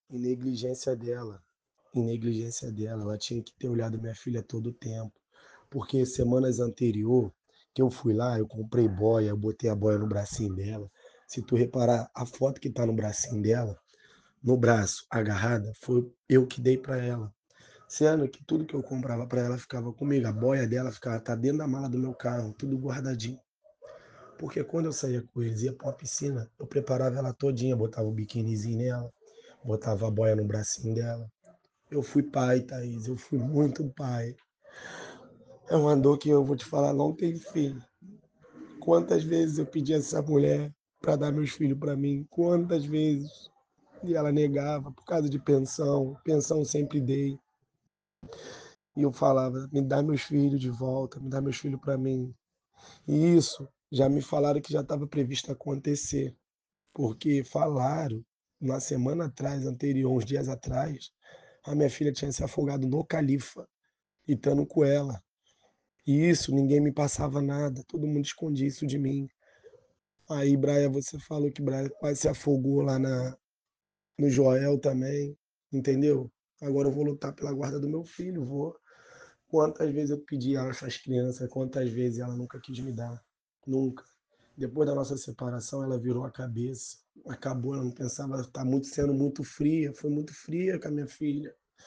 em negligência dela. Em negligência dela, ela tinha que ter olhado minha filha todo o tempo. Porque semanas anterior, que eu fui lá, eu comprei boia, eu botei a boia no bracinho dela. Se tu reparar, a foto que tá no bracinho dela, no braço, agarrada, foi eu que dei para ela. Sendo que tudo que eu comprava para ela ficava comigo. A boia dela ficava tá dentro da mala do meu carro, tudo guardadinho. Porque quando eu saía com eles, ia para uma piscina, eu preparava ela todinha, botava o biquinizinho nela, botava a boia no bracinho dela. Eu fui pai, Thaís, eu fui muito pai. É uma dor que eu vou te falar, não tem fim. Quantas vezes eu pedi a essa mulher para dar meus filhos para mim? Quantas vezes? E ela negava por causa de pensão. Pensão sempre dei. E eu falava, me dá meus filhos de volta, me dá meus filhos para mim. E isso já me falaram que já estava previsto acontecer. Porque falaram, na semana atrás, anterior, uns dias atrás, a minha filha tinha se afogado no Califa, e estando com ela. E isso, ninguém me passava nada, todo mundo escondia isso de mim. Aí, Braia, você falou que Braia quase se afogou lá no Joel também, entendeu? Agora eu vou lutar pela guarda do meu filho, vou. Quantas vezes eu pedi ela essas crianças, quantas vezes ela nunca quis me dar. Nunca. Depois da nossa separação, ela virou a cabeça. Acabou, ela não pensava, está muito, sendo muito fria, foi muito fria com a minha filha.